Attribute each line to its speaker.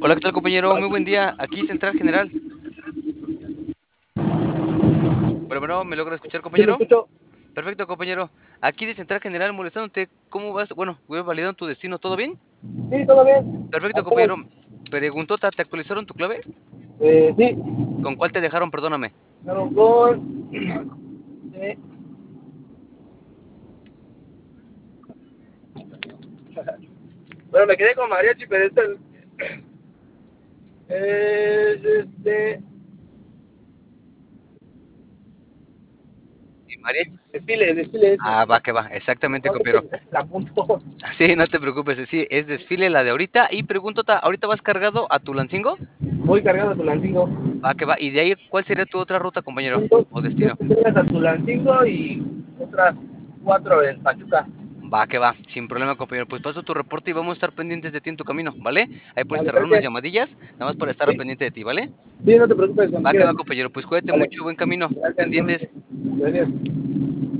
Speaker 1: Hola, ¿qué tal, compañero? Muy buen día. Aquí Central General. Bueno, ¿me logra escuchar,
Speaker 2: Sí, lo
Speaker 1: compañero?
Speaker 2: escucho.
Speaker 1: Perfecto, compañero. Aquí de Central General molestándote. ¿Cómo vas? Bueno, voy validando tu destino. ¿Todo bien?
Speaker 2: Sí, todo bien.
Speaker 1: Perfecto,
Speaker 2: Apenas,
Speaker 1: compañero. Preguntota, ¿te actualizaron tu clave?
Speaker 2: sí,
Speaker 1: ¿Con cuál te dejaron? Perdóname.
Speaker 2: Aaron Gol. eh, bueno, me quedé con mariachi, pero es
Speaker 1: ¿Y mariachi?
Speaker 2: desfile ese.
Speaker 1: Ah, va, que va. Exactamente, compañero.
Speaker 2: La punto.
Speaker 1: Sí, no te preocupes. Sí, es desfile la de ahorita. Y preguntota, ¿ahorita vas cargado a Tulancingo?
Speaker 2: Voy cargando a Tulancingo.
Speaker 1: Va, que va. Y de ahí, ¿cuál sería tu otra ruta, compañero?
Speaker 2: Son dos,
Speaker 1: O
Speaker 2: dos
Speaker 1: destino.
Speaker 2: entregas a Tulancingo y otras 4 en Pachuca.
Speaker 1: Va, que va, sin problema, compañero. Pues paso tu reporte y vamos a estar pendientes de ti en tu camino, ¿vale? Ahí por
Speaker 2: Vale,
Speaker 1: cerrar unas
Speaker 2: gracias.
Speaker 1: llamadillas, nada más para estar al
Speaker 2: Sí,
Speaker 1: pendiente de ti, ¿vale?
Speaker 2: sí, no te preocupes, cuando
Speaker 1: Va, que
Speaker 2: quieras.
Speaker 1: va, compañero. Pues cuídate
Speaker 2: Vale,
Speaker 1: mucho, buen camino.
Speaker 2: gracias,
Speaker 1: Pendientes.
Speaker 2: igualmente. Gracias.